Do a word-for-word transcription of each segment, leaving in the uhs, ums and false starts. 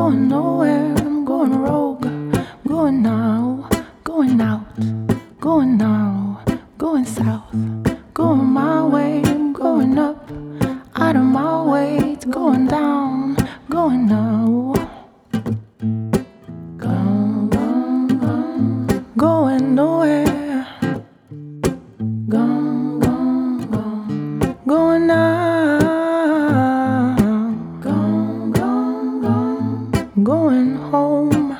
going nowhere, I'm going rogue, going now, going out, going now, going south, going my way, I'm going up, out of my way, it's going down, going now. Gone, gone, gone, going nowhere, gone, gone, gone, going now, gone, gone, gone, going home,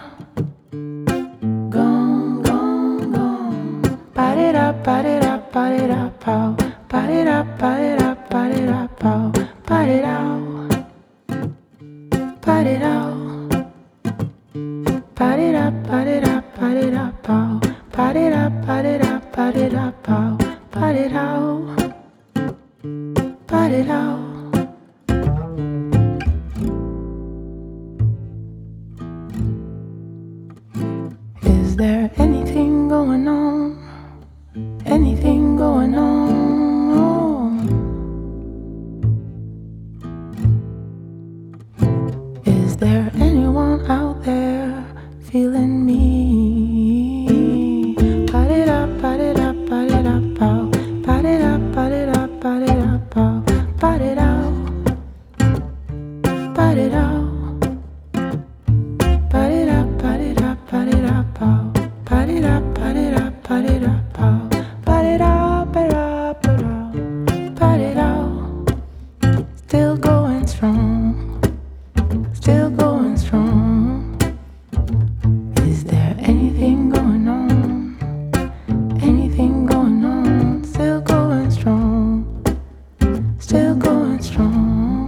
gone, gone, gone, ba-di-da, ba-di-da, ba-di-da, pow, ba-di-da, ba-di-da, ba-di-da, pow, ba-di-da, ba-di-da. Pa-di-da, pa-di-da, pa-di-da, pow. Pa-di-da, pa-di-da, pa-di-da, pow. Pa-di-da, pa-di-da. Is there anything going on? Anything going on? Is there anyone out there feeling me? Pa-di-da, pa-di-da, pa-di-da, pow. Pa-di-da, pa-di-da, pa-di-da, pow. Pa-di-da, pa-di-da. Pa-di-da, pa-di-da, pa-di-da, pow. Pa-di-da, pa-di-da, pa-di-da, pow. Pa-di-da, pa-di-da, pa-di-da. Pa-di-da. Still going strong, still going strong. Is there anything going on? Anything going on? Still going strong, still going strong.